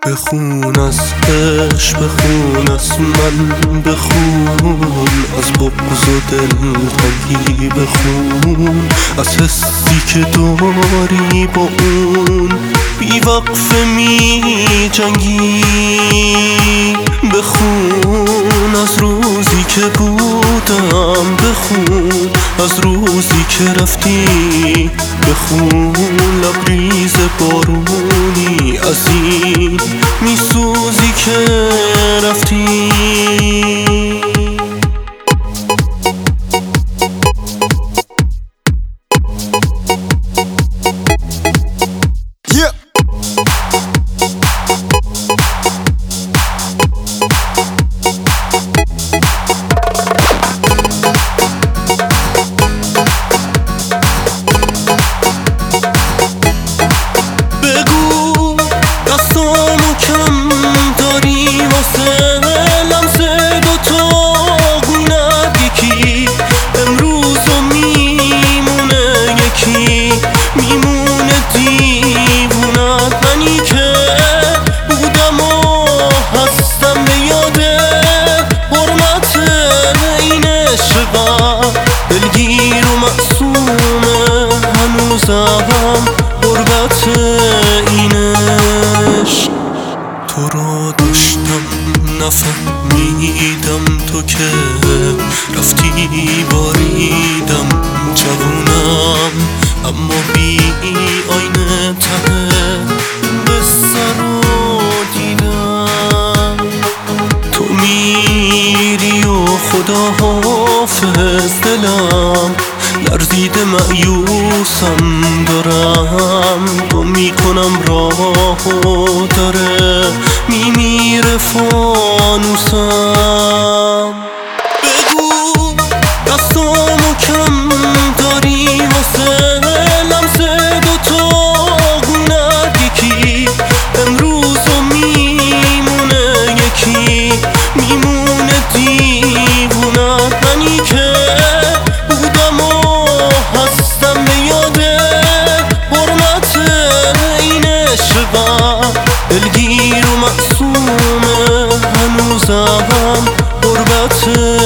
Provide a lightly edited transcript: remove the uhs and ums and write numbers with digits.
بخون از عشق، بخون از من، بخون از بغض و دلتنگی، بخون از حسی که داری با اون بی وقفه می جنگی. بخون از روزی که بودم، بخون از روزی که رفتی، بخون لبریز بارونی از این میسوزی که رفتی. دلگیر و معصومه هنوزم غربت اینش. تو رو داشتم نفهمیدم، تو که رفتی باریدم جوونم، اما بی آینه ته به سر و دیدم. تو میری و خدا حافظ، دلم لرزیده مایوسم دارم، گم میکنم راهو داره میمیره فانوسم. بگو دستامو کم داری واسه لمس دوتا گونت، یکی امروزو میمونه، یکی میمونه دیوونت. منی که بودم و هستم به یاده حرمت این عشقم، دلگیر و معصومه هنوزم غربت